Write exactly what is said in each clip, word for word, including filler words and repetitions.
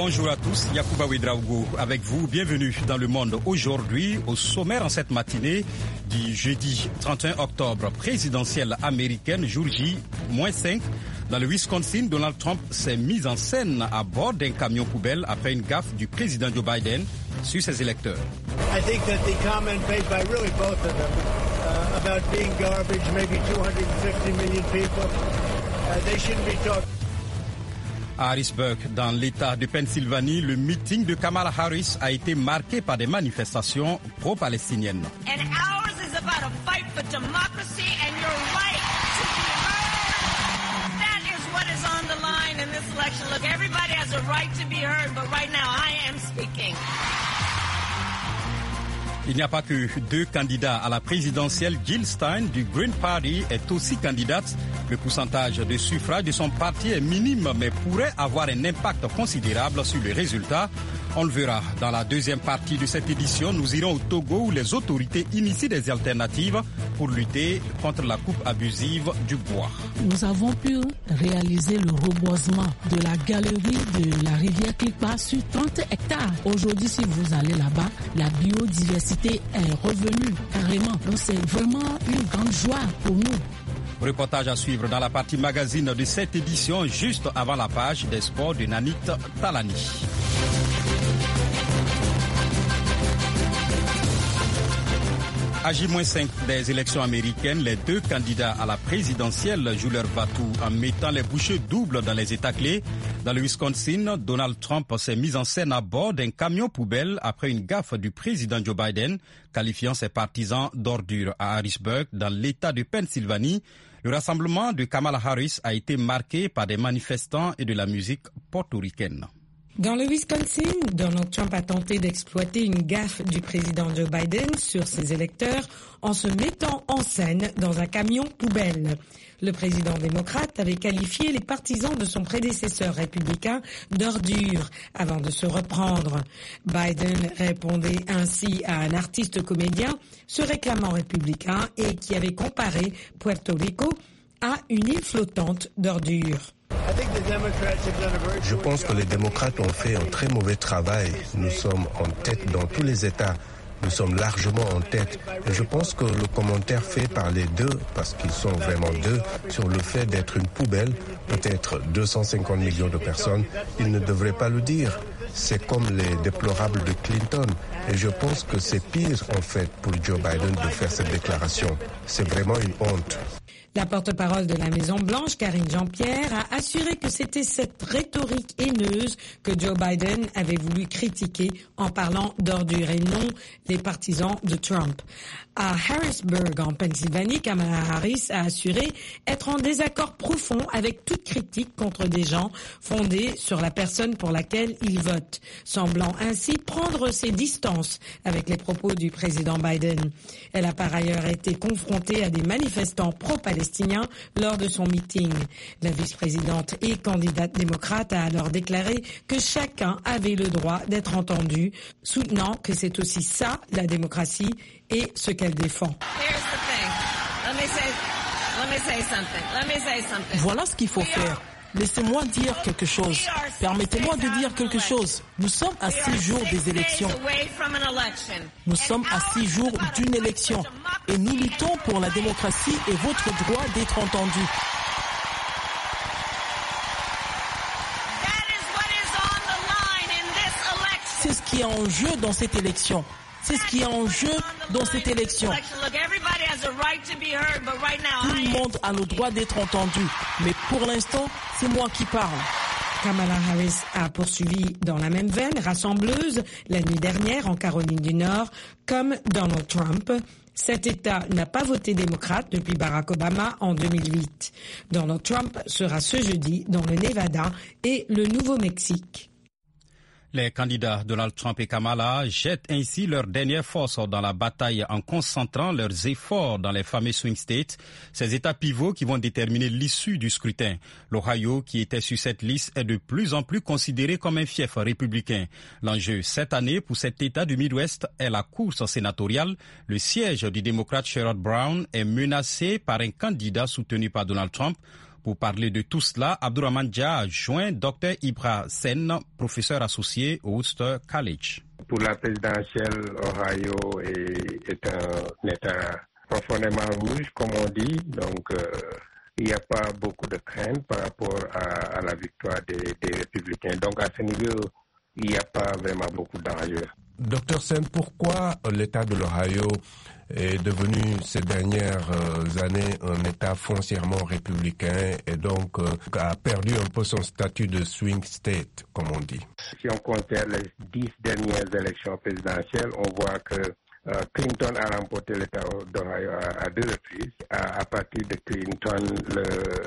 Bonjour à tous, Yacouba Ouedraogo avec vous. Bienvenue dans Le Monde aujourd'hui. Au sommaire en cette matinée du jeudi trente et un octobre, présidentielle américaine, jour J, moins cinq. Dans le Wisconsin, Donald Trump s'est mis en scène à bord d'un camion poubelle après une gaffe du président Joe Biden sur ses électeurs. I think that the comment made by really both of them uh, about being garbage, maybe two hundred fifty million people, uh, they shouldn't be talking. À Harrisburg, dans l'État de Pennsylvanie, le meeting de Kamala Harris a été marqué par des manifestations pro-palestiniennes. And ours is about a fight for democracy and your right to be heard. That is what is on the line in this election. Look, everybody has a right to be heard, but right now I am speaking. Il n'y a pas que deux candidats à la présidentielle. Jill Stein du Green Party est aussi candidate. Le pourcentage de suffrage de son parti est minime, mais pourrait avoir un impact considérable sur les résultats. On le verra dans la deuxième partie de cette édition. Nous irons au Togo où les autorités initient des alternatives pour lutter contre la coupe abusive du bois. Nous avons pu réaliser le reboisement de la galerie de la rivière qui passe sur trente hectares. Aujourd'hui, si vous allez là-bas, la biodiversité est revenue carrément. Donc c'est vraiment une grande joie pour nous. Reportage à suivre dans la partie magazine de cette édition, juste avant la page des sports de Nanit Talani. À J moins cinq des élections américaines, les deux candidats à la présidentielle jouent leur va-tout en mettant les bouchées doubles dans les États clés. Dans le Wisconsin, Donald Trump s'est mis en scène à bord d'un camion poubelle après une gaffe du président Joe Biden, qualifiant ses partisans d'ordures. À Harrisburg, dans l'État de Pennsylvanie, le rassemblement de Kamala Harris a été marqué par des manifestants et de la musique portoricaine. Dans le Wisconsin, Donald Trump a tenté d'exploiter une gaffe du président Joe Biden sur ses électeurs en se mettant en scène dans un camion poubelle. Le président démocrate avait qualifié les partisans de son prédécesseur républicain d'ordures avant de se reprendre. Biden répondait ainsi à un artiste comédien se réclamant républicain et qui avait comparé Puerto Rico à une île flottante d'ordures. Je pense que les démocrates ont fait un très mauvais travail. Nous sommes en tête dans tous les États. Nous sommes largement en tête. Et je pense que le commentaire fait par les deux, parce qu'ils sont vraiment deux, sur le fait d'être une poubelle, peut-être deux cent cinquante millions de personnes, ils ne devraient pas le dire. C'est comme les déplorables de Clinton. Et je pense que c'est pire, en fait, pour Joe Biden de faire cette déclaration. C'est vraiment une honte. La porte-parole de la Maison-Blanche, Karine Jean-Pierre, a assuré que c'était cette rhétorique haineuse que Joe Biden avait voulu critiquer en parlant d'ordures et non les partisans de Trump. À Harrisburg, en Pennsylvanie, Kamala Harris a assuré être en désaccord profond avec toute critique contre des gens fondés sur la personne pour laquelle il vote, semblant ainsi prendre ses distances avec les propos du président Biden. Elle a par ailleurs été confrontée à des manifestants pro-palestiniens lors de son meeting. La vice-présidente et candidate démocrate a alors déclaré que chacun avait le droit d'être entendu, soutenant que c'est aussi ça, la démocratie, et ce qu'elle défend. Voilà ce qu'il faut faire. Laissez-moi dire quelque chose. Permettez-moi de dire quelque chose. Nous sommes à six jours des élections. Nous sommes à six jours d'une élection. Et nous luttons pour la démocratie et votre droit d'être entendu. C'est ce qui est en jeu dans cette élection. C'est ce qui est en jeu dans cette élection. Tout le monde a le droit d'être entendu. Mais pour l'instant, c'est moi qui parle. Kamala Harris a poursuivi dans la même veine rassembleuse la nuit dernière en Caroline du Nord, comme Donald Trump. Cet État n'a pas voté démocrate depuis Barack Obama en deux mille huit. Donald Trump sera ce jeudi dans le Nevada et le Nouveau-Mexique. Les candidats Donald Trump et Kamala jettent ainsi leur dernière force dans la bataille en concentrant leurs efforts dans les fameux swing states, ces États pivots qui vont déterminer l'issue du scrutin. L'Ohio, qui était sur cette liste, est de plus en plus considéré comme un fief républicain. L'enjeu cette année pour cet État du Midwest est la course sénatoriale. Le siège du démocrate Sherrod Brown est menacé par un candidat soutenu par Donald Trump. Pour parler de tout cela, Abdourahmane Dia a joint Dr Ibra Sen, professeur associé au Worcester College. Pour la présidentielle, Ohio est, est un État profondément rouge, comme on dit. Donc, euh, il n'y a pas beaucoup de crainte par rapport à, à la victoire des, des républicains. Donc, à ce niveau, il n'y a pas vraiment beaucoup d'enjeux. Docteur Sen, pourquoi l'État de l'Ohio est devenu ces dernières années un État foncièrement républicain et donc euh, a perdu un peu son statut de swing state, comme on dit? Si on compare les dix dernières élections présidentielles, on voit que euh, Clinton a remporté l'État d'Ohio à, à deux reprises. À, à partir de Clinton, le,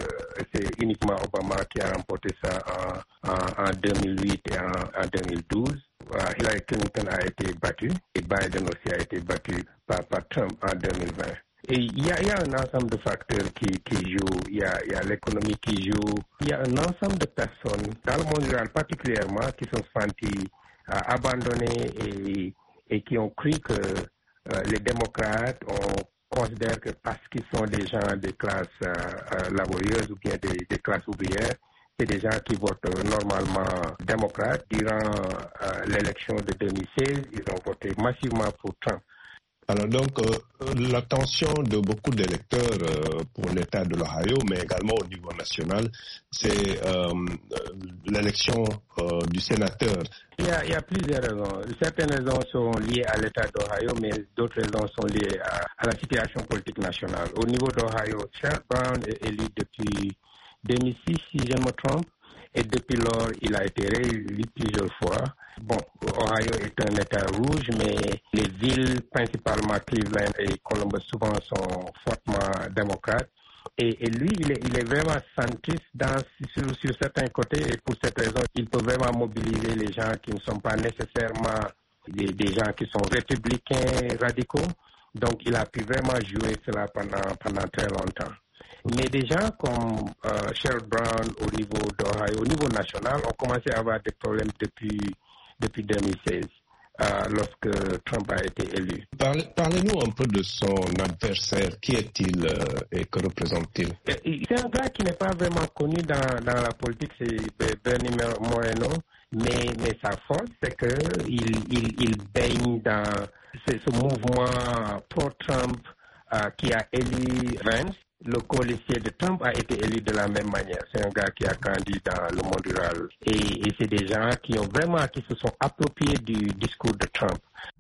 c'est uniquement Obama qui a remporté ça en, en, en deux mille huit et en, en deux mille douze. Hillary Clinton a été battue et Biden aussi a été battu par, par Trump en deux mille vingt. Et il y a, il y a un ensemble de facteurs qui, qui jouent, il y a, il y a l'économie qui joue, il y a un ensemble de personnes, dans le monde rural particulièrement, qui sont senties euh, abandonnées et, et qui ont cru que euh, les démocrates, on considère que parce qu'ils sont des gens des classes euh, euh, laborieuses ou bien des, des classes ouvrières, c'est des gens qui votent normalement démocrates. Durant euh, l'élection de deux mille seize, ils ont voté massivement pour Trump. Alors donc, euh, l'attention de beaucoup d'électeurs euh, pour l'État de l'Ohio, mais également au niveau national, c'est euh, l'élection euh, du sénateur. Il y, a, il y a plusieurs raisons. Certaines raisons sont liées à l'État d'Ohio, mais d'autres raisons sont liées à, à la situation politique nationale. Au niveau d'Ohio, Sherrod Brown est élu depuis deux mille six, si je ne me trompe, et depuis lors, il a été réélu plusieurs fois. Bon, Ohio est un État rouge, mais les villes, principalement Cleveland et Columbus, souvent sont fortement démocrates. Et, et lui, il est, il est vraiment centriste dans, sur, sur certains côtés, et pour cette raison, il peut vraiment mobiliser les gens qui ne sont pas nécessairement des, des gens qui sont républicains radicaux. Donc, il a pu vraiment jouer cela pendant, pendant très longtemps. Mais des gens comme euh, Sherrod Brown au niveau d'Ohio, au niveau national, ont commencé à avoir des problèmes depuis, depuis deux mille seize, euh, lorsque Trump a été élu. Parlez, parlez-nous un peu de son adversaire. Qui est-il euh, et que représente-t-il? C'est un gars qui n'est pas vraiment connu dans, dans la politique, c'est Bernie Moreno, mais, mais sa force, c'est qu'il il, il baigne dans ce, ce mouvement pro-Trump euh, qui a élu Vance. Le colistier de Trump a été élu de la même manière. C'est un gars qui a grandi dans le monde rural. Et, et c'est des gens qui ont vraiment, qui se sont appropriés du discours de Trump.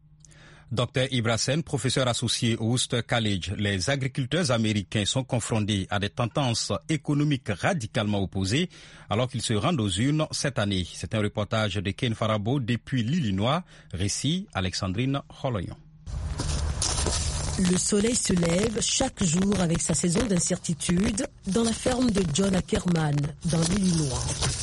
Docteur Ibra Sen, professeur associé au Worcester College, les agriculteurs américains sont confrontés à des tendances économiques radicalement opposées alors qu'ils se rendent aux urnes cette année. C'est un reportage de Ken Farabo depuis l'Illinois. Récit Alexandrine Holoyon. Le soleil se lève chaque jour avec sa saison d'incertitude dans la ferme de John Ackerman, dans l'Illinois.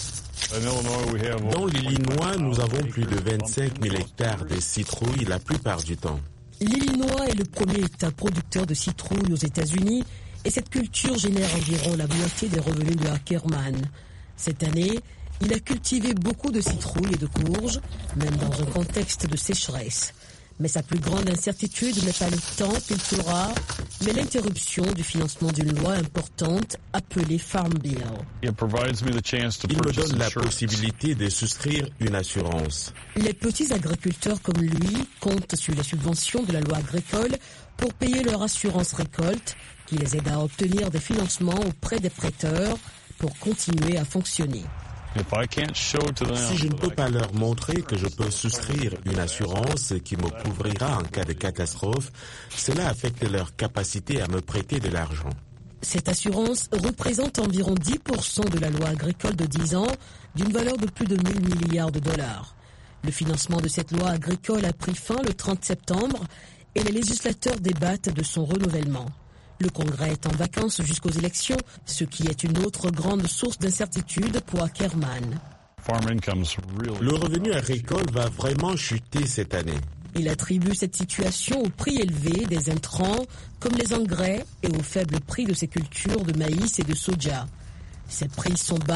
Dans l'Illinois, nous avons plus de vingt-cinq mille hectares de citrouilles la plupart du temps. L'Illinois est le premier État producteur de citrouilles aux États-Unis et cette culture génère environ la moitié des revenus de Ackerman. Cette année, il a cultivé beaucoup de citrouilles et de courges, même dans un contexte de sécheresse. Mais sa plus grande incertitude n'est pas le temps qu'il fera, mais l'interruption du financement d'une loi importante appelée Farm Bill. Il me donne la possibilité de souscrire une assurance. Les petits agriculteurs comme lui comptent sur les subventions de la loi agricole pour payer leur assurance récolte, qui les aide à obtenir des financements auprès des prêteurs pour continuer à fonctionner. Si je ne peux pas leur montrer que je peux souscrire une assurance qui me couvrira en cas de catastrophe, cela affecte leur capacité à me prêter de l'argent. Cette assurance représente environ dix pour cent de la loi agricole de dix ans, d'une valeur de plus de mille milliards de dollars. Le financement de cette loi agricole a pris fin le trente septembre et les législateurs débattent de son renouvellement. Le Congrès est en vacances jusqu'aux élections, ce qui est une autre grande source d'incertitude pour Ackerman. Le revenu agricole va vraiment chuter cette année. Il attribue cette situation au prix élevé des intrants, comme les engrais, et au faible prix de ses cultures de maïs et de soja. Ces prix sont bas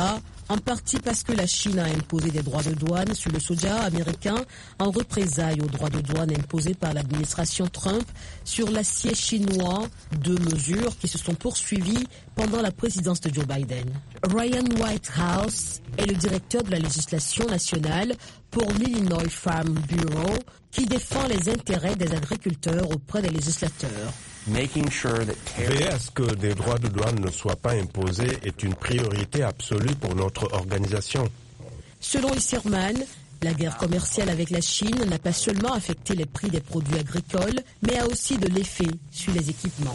en partie parce que la Chine a imposé des droits de douane sur le soja américain en représailles aux droits de douane imposés par l'administration Trump sur l'acier chinois, deux mesures qui se sont poursuivies pendant la présidence de Joe Biden. Ryan Whitehouse est le directeur de la législation nationale pour l'Illinois Farm Bureau qui défend les intérêts des agriculteurs auprès des législateurs. Veiller à ce que des droits de douane ne soient pas imposés est une priorité absolue pour notre organisation. Selon Isserman, la guerre commerciale avec la Chine n'a pas seulement affecté les prix des produits agricoles, mais a aussi de l'effet sur les équipements.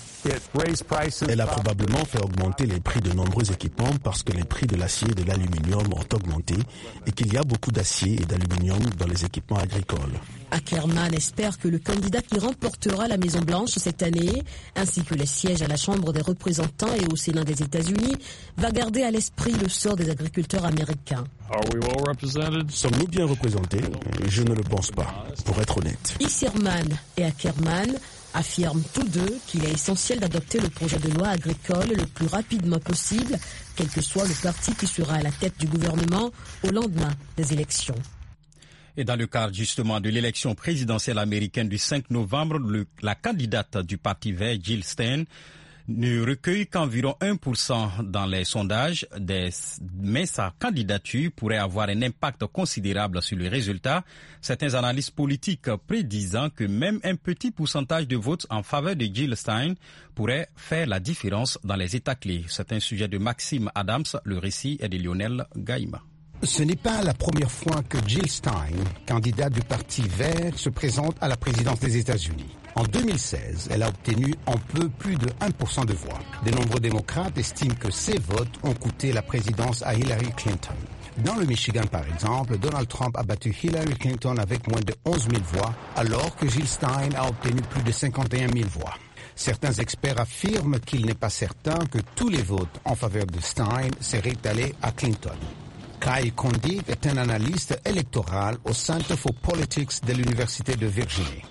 Elle a probablement fait augmenter les prix de nombreux équipements parce que les prix de l'acier et de l'aluminium ont augmenté et qu'il y a beaucoup d'acier et d'aluminium dans les équipements agricoles. Ackerman espère que le candidat qui remportera la Maison-Blanche cette année, ainsi que les sièges à la Chambre des représentants et au Sénat des États-Unis, va garder à l'esprit le sort des agriculteurs américains. Sommes-nous bien représentés? Je ne le pense pas, pour être honnête. Isserman et Ackerman affirment tous deux qu'il est essentiel d'adopter le projet de loi agricole le plus rapidement possible, quel que soit le parti qui sera à la tête du gouvernement au lendemain des élections. Et dans le cadre justement de l'élection présidentielle américaine du cinq novembre, le, la candidate du Parti vert, Jill Stein, ne recueille qu'environ un pour cent dans les sondages, des, mais sa candidature pourrait avoir un impact considérable sur les résultats. Certains analystes politiques prédisant que même un petit pourcentage de votes en faveur de Jill Stein pourrait faire la différence dans les États clés. C'est un sujet de Maxime Adams, le récit est de Lionel Gaïma. Ce n'est pas la première fois que Jill Stein, candidate du Parti vert, se présente à la présidence des États-Unis. En deux mille seize, elle a obtenu un peu plus de un pour cent de voix. De nombreux démocrates estiment que ces votes ont coûté la présidence à Hillary Clinton. Dans le Michigan, par exemple, Donald Trump a battu Hillary Clinton avec moins de onze mille voix, alors que Jill Stein a obtenu plus de cinquante et un mille voix. Certains experts affirment qu'il n'est pas certain que tous les votes en faveur de Stein seraient allés à Clinton. Kyle Kondik est un analyste électoral au Center for Politics de l'Université de Virginie.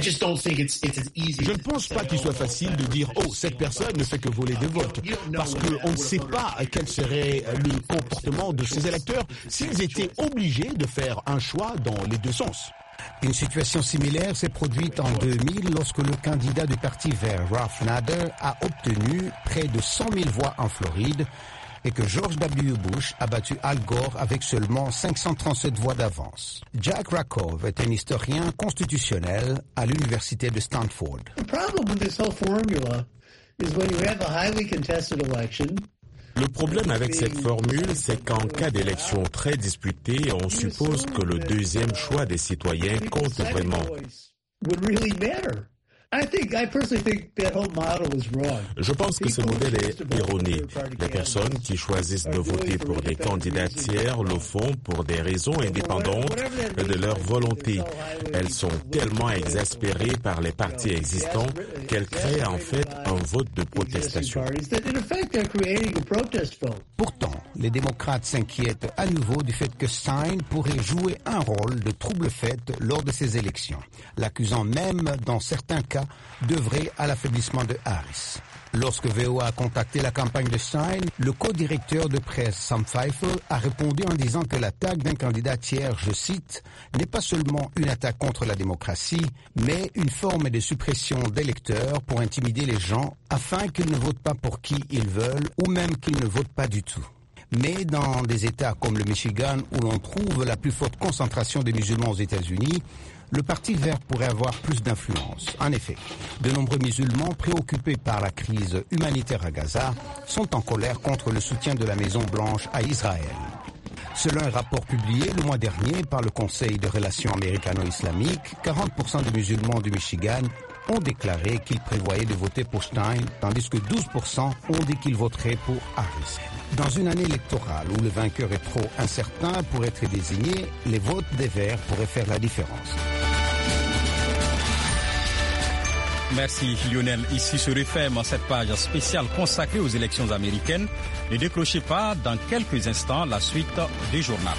Je ne pense pas qu'il soit facile de dire « Oh, cette personne ne fait que voler des votes » parce qu'on ne sait pas quel serait le comportement de ces électeurs s'ils étaient obligés de faire un choix dans les deux sens. Une situation similaire s'est produite en deux mille lorsque le candidat du Parti vert, Ralph Nader, a obtenu près de cent mille voix en Floride et que George W. Bush a battu Al Gore avec seulement cinq cent trente-sept voix d'avance. Jack Rakov est un historien constitutionnel à l'université de Stanford. Le problème avec cette formule, c'est qu'en cas d'élection très disputée, on suppose que le deuxième choix des citoyens compte vraiment. Je pense que ce modèle est erroné. Les personnes qui choisissent de voter pour des candidats tiers le font pour des raisons indépendantes de leur volonté. Elles sont tellement exaspérées par les partis existants qu'elles créent en fait un vote de protestation. Pourtant, les démocrates s'inquiètent à nouveau du fait que Stein pourrait jouer un rôle de trouble-fête lors de ces élections, l'accusant même, dans certains cas, d'œuvrer à l'affaiblissement de Harris. Lorsque V O A a contacté la campagne de Stein, le co-directeur de presse Sam Pfeiffer a répondu en disant que l'attaque d'un candidat tiers, je cite, n'est pas seulement une attaque contre la démocratie, mais une forme de suppression d'électeurs pour intimider les gens afin qu'ils ne votent pas pour qui ils veulent ou même qu'ils ne votent pas du tout. Mais dans des États comme le Michigan, où l'on trouve la plus forte concentration de musulmans aux États-Unis, le Parti vert pourrait avoir plus d'influence. En effet, de nombreux musulmans préoccupés par la crise humanitaire à Gaza sont en colère contre le soutien de la Maison-Blanche à Israël. Selon un rapport publié le mois dernier par le Conseil de relations américano-islamiques, quarante pour cent des musulmans du Michigan ont déclaré qu'ils prévoyaient de voter pour Stein, tandis que douze pour cent ont dit qu'ils voteraient pour Harris. Dans une année électorale où le vainqueur est trop incertain pour être désigné, les votes des Verts pourraient faire la différence. Merci Lionel. Ici se referme cette page spéciale consacrée aux élections américaines. Ne décrochez pas, dans quelques instants, la suite du journal.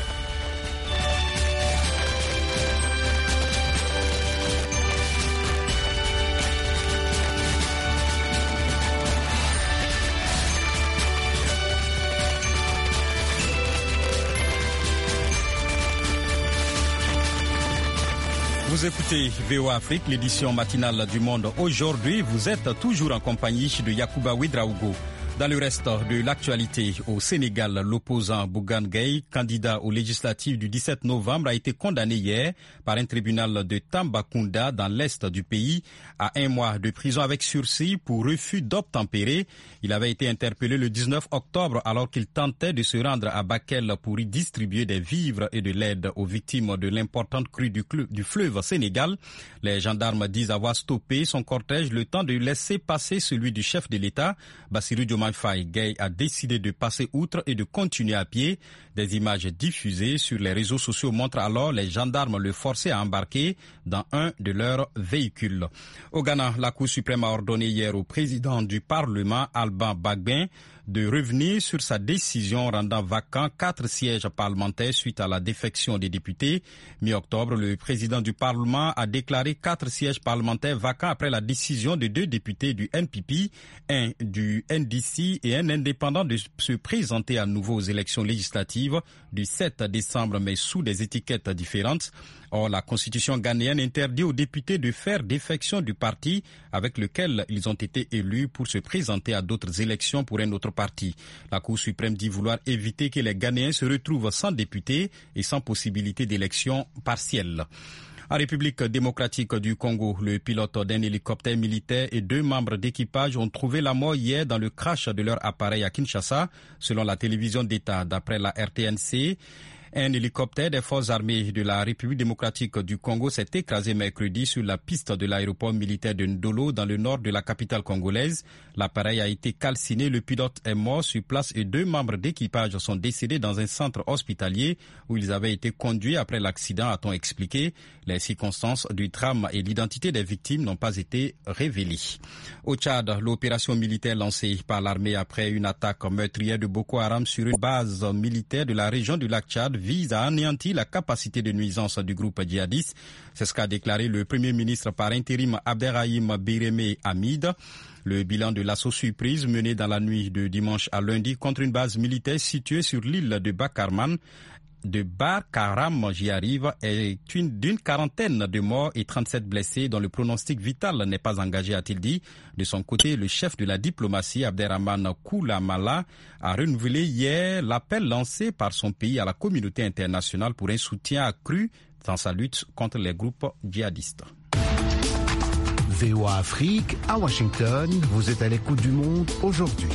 Vous écoutez V O A Afrique, l'édition matinale du Monde. Aujourd'hui, vous êtes toujours en compagnie de Yacouba Ouedraogo. Dans le reste de l'actualité, au Sénégal, l'opposant Bougane Gueye, candidat aux législatives du dix-sept novembre, a été condamné hier par un tribunal de Tambacounda dans l'est du pays à un mois de prison avec sursis pour refus d'obtempérer. Il avait été interpellé le dix-neuf octobre alors qu'il tentait de se rendre à Bakel pour y distribuer des vivres et de l'aide aux victimes de l'importante crue du, du fleuve Sénégal. Les gendarmes disent avoir stoppé son cortège le temps de laisser passer celui du chef de l'État, Bassirou Diomaye Faye. Gueye a décidé de passer outre et de continuer à pied. Des images diffusées sur les réseaux sociaux montrent alors les gendarmes le forcer à embarquer dans un de leurs véhicules. Au Ghana, la Cour suprême a ordonné hier au président du Parlement, Alban Bagbin, de revenir sur sa décision rendant vacant quatre sièges parlementaires suite à la défection des députés. Mi-octobre, le président du Parlement a déclaré quatre sièges parlementaires vacants après la décision de deux députés du N P P, un du N D C et un indépendant de se présenter à nouveau aux élections législatives du sept décembre, mais sous des étiquettes différentes. Or, la Constitution ghanéenne interdit aux députés de faire défection du parti avec lequel ils ont été élus pour se présenter à d'autres élections pour un autre parti. La Cour suprême dit vouloir éviter que les Ghanéens se retrouvent sans députés et sans possibilité d'élection partielle. En République démocratique du Congo, le pilote d'un hélicoptère militaire et deux membres d'équipage ont trouvé la mort hier dans le crash de leur appareil à Kinshasa, selon la télévision d'État. D'après la R T N C, un hélicoptère des forces armées de la République démocratique du Congo s'est écrasé mercredi sur la piste de l'aéroport militaire de Ndolo dans le nord de la capitale congolaise. L'appareil a été calciné, le pilote est mort sur place et deux membres d'équipage sont décédés dans un centre hospitalier où ils avaient été conduits après l'accident, a-t-on expliqué. Les circonstances du drame et l'identité des victimes n'ont pas été révélées. Au Tchad, l'opération militaire lancée par l'armée après une attaque meurtrière de Boko Haram sur une base militaire de la région du lac Tchad vise à anéantir la capacité de nuisance du groupe djihadiste. C'est ce qu'a déclaré le Premier ministre par intérim Abderrahim Bireme Hamid. Le bilan de l'assaut surprise mené dans la nuit de dimanche à lundi contre une base militaire située sur l'île de Bakarman, de Barkaram, j'y arrive, est une, d'une quarantaine de morts et trente-sept blessés dont le pronostic vital n'est pas engagé, a-t-il dit. De son côté, le chef de la diplomatie, Abderrahmane Koulamala, a renouvelé hier l'appel lancé par son pays à la communauté internationale pour un soutien accru dans sa lutte contre les groupes djihadistes. V O A Afrique, à Washington, vous êtes à l'écoute du monde aujourd'hui.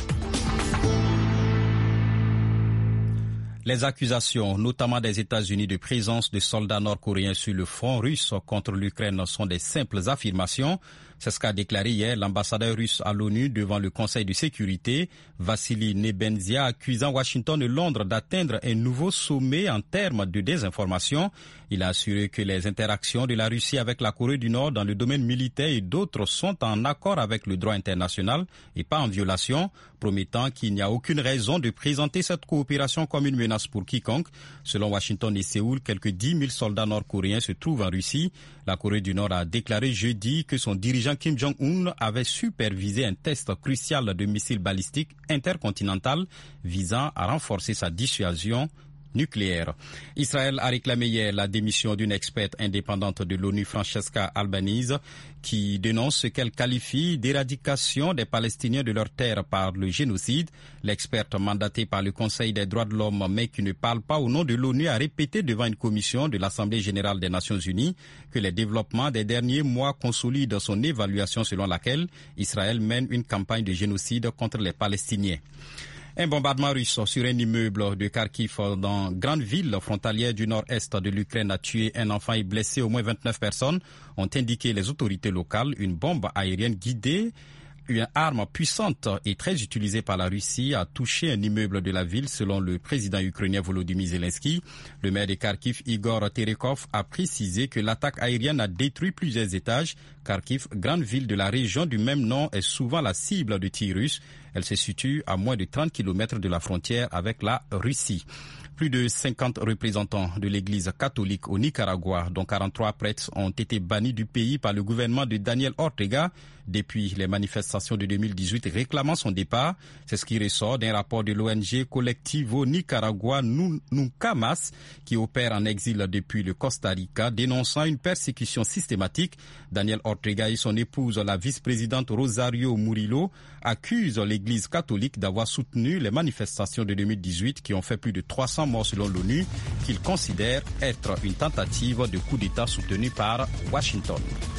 Les accusations, notamment des États-Unis, de présence de soldats nord-coréens sur le front russe contre l'Ukraine sont des simples affirmations. C'est ce qu'a déclaré hier l'ambassadeur russe à l'ONU devant le Conseil de sécurité, Vassili Nebenzia, accusant Washington et Londres d'atteindre un nouveau sommet en termes de désinformation. Il a assuré que les interactions de la Russie avec la Corée du Nord dans le domaine militaire et d'autres sont en accord avec le droit international et pas en violation, promettant qu'il n'y a aucune raison de présenter cette coopération comme une menace pour quiconque. Selon Washington et Séoul, quelques dix mille soldats nord-coréens se trouvent en Russie. La Corée du Nord a déclaré jeudi que son dirigeant Kim Jong-un avait supervisé un test crucial de missiles balistiques intercontinental visant à renforcer sa dissuasion nucléaire. Israël a réclamé hier la démission d'une experte indépendante de l'ONU, Francesca Albanese, qui dénonce ce qu'elle qualifie d'éradication des Palestiniens de leur terre par le génocide. L'experte mandatée par le Conseil des droits de l'homme, mais qui ne parle pas au nom de l'ONU, a répété devant une commission de l'Assemblée générale des Nations unies que les développements des derniers mois consolident son évaluation selon laquelle Israël mène une campagne de génocide contre les Palestiniens. Un bombardement russe sur un immeuble de Kharkiv dans grande ville frontalière du nord-est de l'Ukraine a tué un enfant et blessé au moins vingt-neuf personnes, ont indiqué les autorités locales. Une bombe aérienne guidée, une arme puissante et très utilisée par la Russie, a touché un immeuble de la ville, selon le président ukrainien Volodymyr Zelensky. Le maire de Kharkiv, Igor Terekov, a précisé que l'attaque aérienne a détruit plusieurs étages. Kharkiv, grande ville de la région du même nom, est souvent la cible de tirs russes. Elle se situe à moins de trente kilomètres de la frontière avec la Russie. Plus de cinquante représentants de l'Église catholique au Nicaragua, dont quarante-trois prêtres, ont été bannis du pays par le gouvernement de Daniel Ortega depuis les manifestations de deux mille dix-huit réclamant son départ. C'est ce qui ressort d'un rapport de l'O N G Colectivo Nicaragua Nuncamas qui opère en exil depuis le Costa Rica, dénonçant une persécution systématique. Daniel Ortega et son épouse, la vice-présidente Rosario Murillo, accusent l'Église catholique d'avoir soutenu les manifestations de deux mille dix-huit qui ont fait plus de trois cents morts selon l'ONU, qu'ils considèrent être une tentative de coup d'État soutenue par Washington.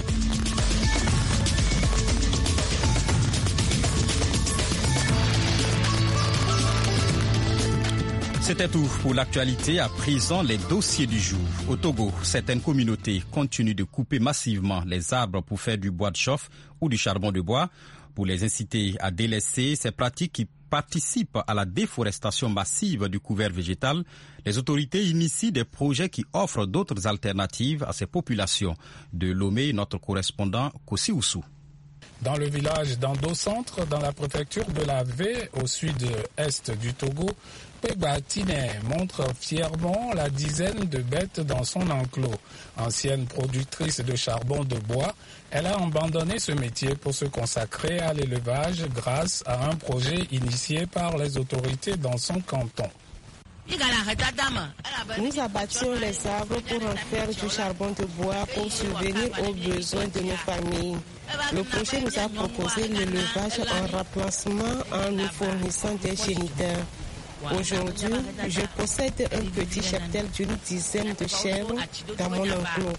C'était tout pour l'actualité. À présent, les dossiers du jour. Au Togo, certaines communautés continuent de couper massivement les arbres pour faire du bois de chauffe ou du charbon de bois. Pour les inciter à délaisser ces pratiques qui participent à la déforestation massive du couvert végétal, les autorités initient des projets qui offrent d'autres alternatives à ces populations. De Lomé, notre correspondant Kossi Oussou. Dans le village d'Ando-Centre, dans la préfecture de la V, au sud-est du Togo, Peba Tine montre fièrement la dizaine de bêtes dans son enclos. Ancienne productrice de charbon de bois, elle a abandonné ce métier pour se consacrer à l'élevage grâce à un projet initié par les autorités dans son canton. Nous abattions les arbres pour en faire du charbon de bois pour subvenir aux besoins de nos familles. Le projet nous a proposé l'élevage en remplacement en nous fournissant des géniteurs. Aujourd'hui, je possède un petit cheptel d'une dizaine de chèvres dans mon enclos.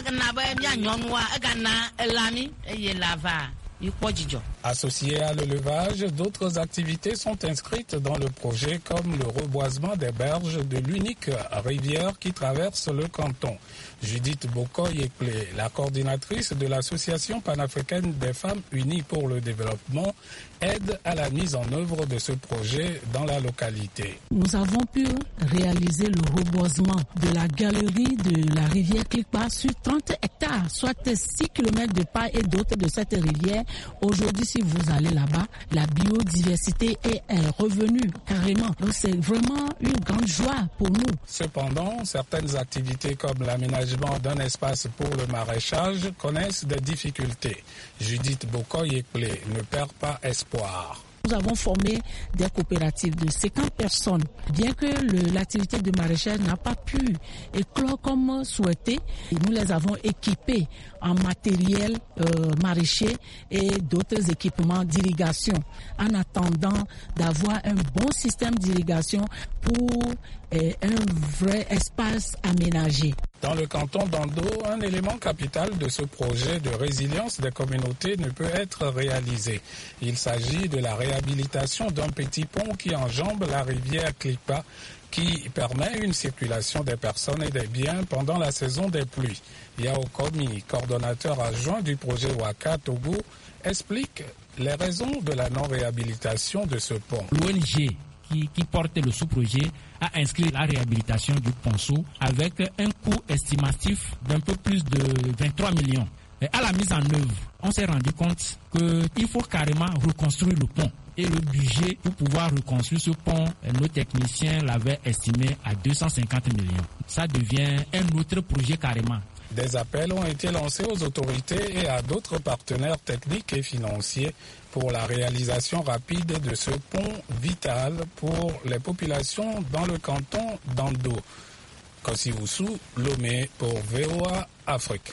Associées à l'élevage, d'autres activités sont inscrites dans le projet comme le reboisement des berges de l'unique rivière qui traverse le canton. Judith Bokoy-Ekple, la coordinatrice de l'Association panafricaine des femmes unies pour le développement, aide à la mise en œuvre de ce projet dans la localité. Nous avons pu réaliser le reboisement de la galerie de la rivière Klikpa sur trente hectares, soit six kilomètres de part et d'autre de cette rivière. Aujourd'hui, si vous allez là-bas, la biodiversité est, est revenue carrément. Donc c'est vraiment une grande joie pour nous. Cependant, certaines activités comme l'aménagement d'un espace pour le maraîchage connaissent des difficultés. Judith Bokoy-Ekple ne perd pas espoir. Nous avons formé des coopératives de cinquante personnes. Bien que le, l'activité de maraîchage n'a pas pu éclore comme souhaité, nous les avons équipés en matériel euh, maraîcher et d'autres équipements d'irrigation en attendant d'avoir un bon système d'irrigation pour euh, un vrai espace aménagé. Dans le canton d'Ando, un élément capital de ce projet de résilience des communautés ne peut être réalisé. Il s'agit de la réhabilitation d'un petit pont qui enjambe la rivière Klikpa, qui permet une circulation des personnes et des biens pendant la saison des pluies. Yao Komi, coordonnateur adjoint du projet Waka Togo, explique les raisons de la non-réhabilitation de ce pont. L'O N G Qui, qui porte le sous-projet a inscrit la réhabilitation du ponceau avec un coût estimatif d'un peu plus de vingt-trois millions. Et à la mise en œuvre, on s'est rendu compte qu'il faut carrément reconstruire le pont. Et le budget pour pouvoir reconstruire ce pont, nos techniciens l'avaient estimé à deux cent cinquante millions. Ça devient un autre projet carrément. Des appels ont été lancés aux autorités et à d'autres partenaires techniques et financiers pour la réalisation rapide de ce pont vital pour les populations dans le canton d'Ando. Kossi Oussou, Lomé pour V O A Afrique.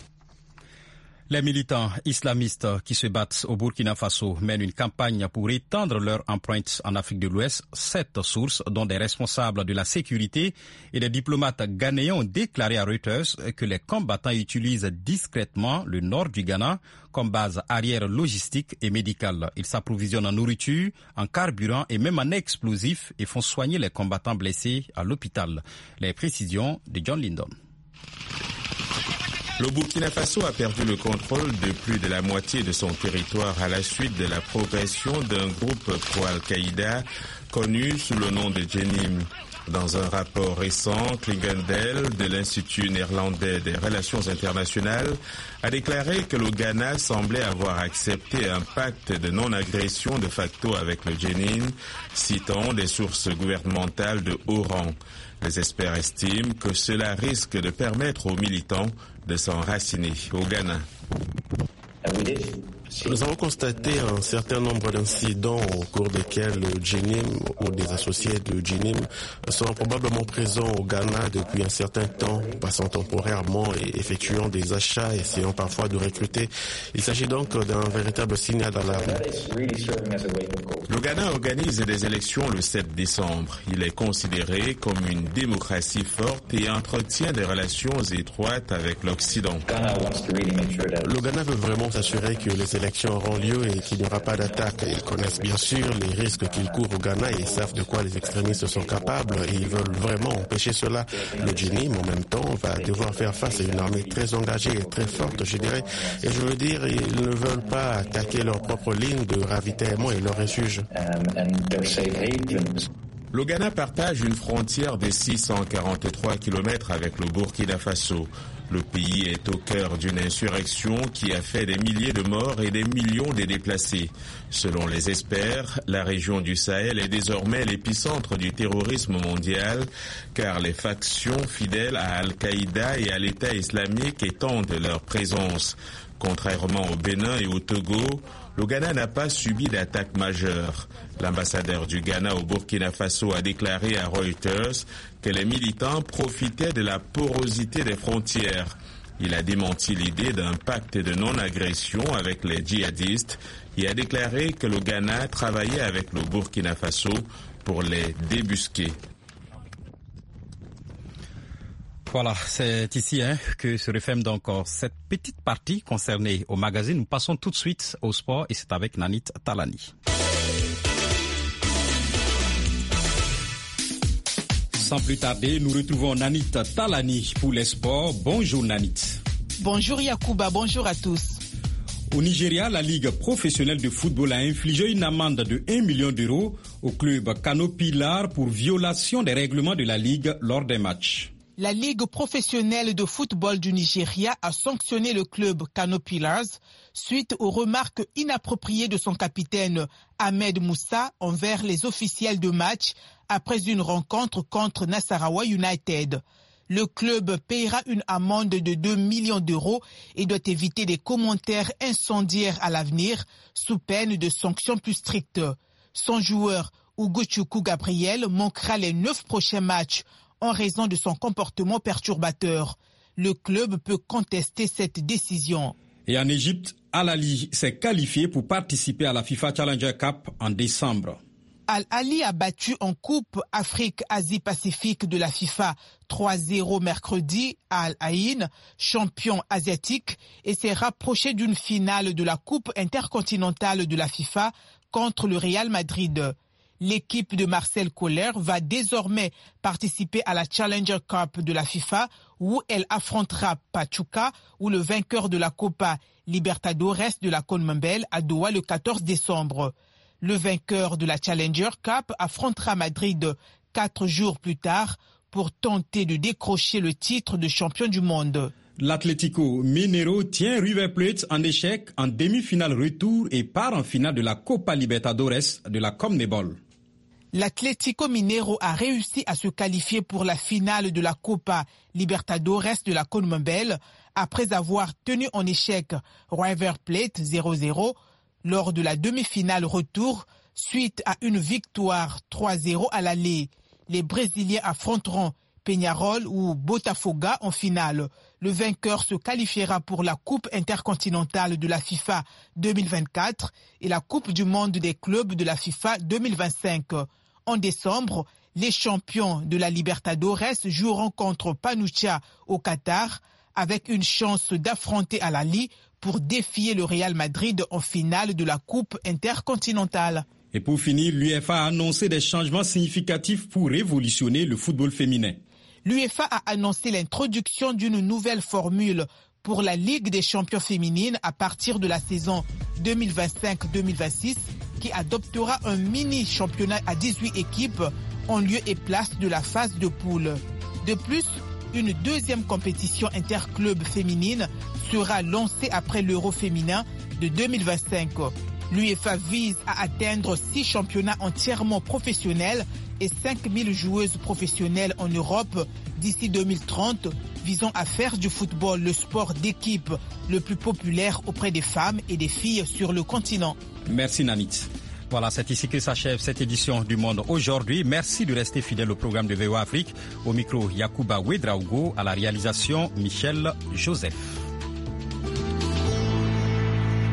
Les militants islamistes qui se battent au Burkina Faso mènent une campagne pour étendre leur empreinte en Afrique de l'Ouest. Sept sources, dont des responsables de la sécurité et des diplomates ghanéens, ont déclaré à Reuters que les combattants utilisent discrètement le nord du Ghana comme base arrière logistique et médicale. Ils s'approvisionnent en nourriture, en carburant et même en explosifs et font soigner les combattants blessés à l'hôpital. Les précisions de John Lindon. Le Burkina Faso a perdu le contrôle de plus de la moitié de son territoire à la suite de la progression d'un groupe pro-Al-Qaïda connu sous le nom de Jenim. Dans un rapport récent, Klingendel de l'Institut néerlandais des relations internationales a déclaré que le Ghana semblait avoir accepté un pacte de non-agression de facto avec le Jenim, citant des sources gouvernementales de haut rang. Les experts estiment que cela risque de permettre aux militants de s'enraciner au Ghana. Nous avons constaté un certain nombre d'incidents au cours desquels le G N I M ou des associés de G N I M sont probablement présents au Ghana depuis un certain temps, passant temporairement et effectuant des achats, essayant parfois de recruter. Il s'agit donc d'un véritable signal d'alarme. Le Ghana organise des élections le sept décembre. Il est considéré comme une démocratie forte et entretient des relations étroites avec l'Occident. Le Ghana veut vraiment s'assurer que les élections auront lieu et qu'il n'y aura pas d'attaque. Ils connaissent bien sûr les risques qu'ils courent au Ghana et savent de quoi les extrémistes sont capables et ils veulent vraiment empêcher cela. Le G N I M, en même temps, va devoir faire face à une armée très engagée et très forte, je dirais. Et je veux dire, ils ne veulent pas attaquer leur propre ligne de ravitaillement et leur refuge. Le Ghana partage une frontière de six cent quarante-trois kilomètres avec le Burkina Faso. Le pays est au cœur d'une insurrection qui a fait des milliers de morts et des millions de déplacés. Selon les experts, la région du Sahel est désormais l'épicentre du terrorisme mondial, car les factions fidèles à Al-Qaïda et à l'État islamique étendent leur présence. Contrairement au Bénin et au Togo, le Ghana n'a pas subi d'attaque majeure. L'ambassadeur du Ghana au Burkina Faso a déclaré à Reuters que les militants profitaient de la porosité des frontières. Il a démenti l'idée d'un pacte de non-agression avec les djihadistes et a déclaré que le Ghana travaillait avec le Burkina Faso pour les débusquer. Voilà, c'est ici hein, que se referme donc cette petite partie concernée au magazine. Nous passons tout de suite au sport et c'est avec Nanit Talani. Sans plus tarder, nous retrouvons Nanit Talani pour les sports. Bonjour Nanit. Bonjour Yacouba, bonjour à tous. Au Nigeria, la Ligue professionnelle de football a infligé une amende de un million d'euros au club Kano Pillars pour violation des règlements de la Ligue lors des matchs. La Ligue professionnelle de football du Nigeria a sanctionné le club Kano Pillars suite aux remarques inappropriées de son capitaine Ahmed Moussa envers les officiels de match après une rencontre contre Nasarawa United. Le club paiera une amende de deux millions d'euros et doit éviter des commentaires incendiaires à l'avenir sous peine de sanctions plus strictes. Son joueur Ugochukwu Gabriel manquera les neuf prochains matchs en raison de son comportement perturbateur. Le club peut contester cette décision. Et en Égypte, Al Ahly s'est qualifié pour participer à la FIFA Challenger Cup en décembre. Al Ahly a battu en Coupe Afrique-Asie-Pacifique de la FIFA trois zéro mercredi à Al Ain, champion asiatique, et s'est rapproché d'une finale de la Coupe intercontinentale de la FIFA contre le Real Madrid. L'équipe de Marcel Kohler va désormais participer à la Challenger Cup de la FIFA où elle affrontera Pachuca ou le vainqueur de la Copa Libertadores de la CONMEBOL à Doha le quatorze décembre. Le vainqueur de la Challenger Cup affrontera Madrid quatre jours plus tard pour tenter de décrocher le titre de champion du monde. L'Atlético Mineiro tient River Plate en échec en demi-finale retour et part en finale de la Copa Libertadores de la CONMEBOL. L'Atlético Mineiro a réussi à se qualifier pour la finale de la Copa Libertadores de la CONMEBOL après avoir tenu en échec River Plate zéro zéro lors de la demi-finale retour suite à une victoire trois zéro à l'aller. Les Brésiliens affronteront Peñarol ou Botafogo en finale. Le vainqueur se qualifiera pour la Coupe intercontinentale de la FIFA deux mille vingt-quatre et la Coupe du monde des clubs de la FIFA deux mille vingt-cinq. En décembre, les champions de la Libertadores joueront contre Panucha au Qatar avec une chance d'affronter Al Ahly pour défier le Real Madrid en finale de la Coupe intercontinentale. Et pour finir, l'UEFA a annoncé des changements significatifs pour révolutionner le football féminin. L'UEFA a annoncé l'introduction d'une nouvelle formule pour la Ligue des champions féminines à partir de la saison deux mille vingt-cinq deux mille vingt-six qui adoptera un mini-championnat à dix-huit équipes en lieu et place de la phase de poule. De plus, une deuxième compétition interclub féminine sera lancée après l'Euro féminin de deux mille vingt-cinq. L'UEFA vise à atteindre six championnats entièrement professionnels et cinq mille joueuses professionnelles en Europe d'ici deux mille trente, visant à faire du football le sport d'équipe le plus populaire auprès des femmes et des filles sur le continent. Merci Nanit. Voilà, c'est ici que s'achève cette édition du Monde aujourd'hui. Merci de rester fidèle au programme de V O A Afrique. Au micro, Yacouba Ouedraogo, à la réalisation, Michel Joseph.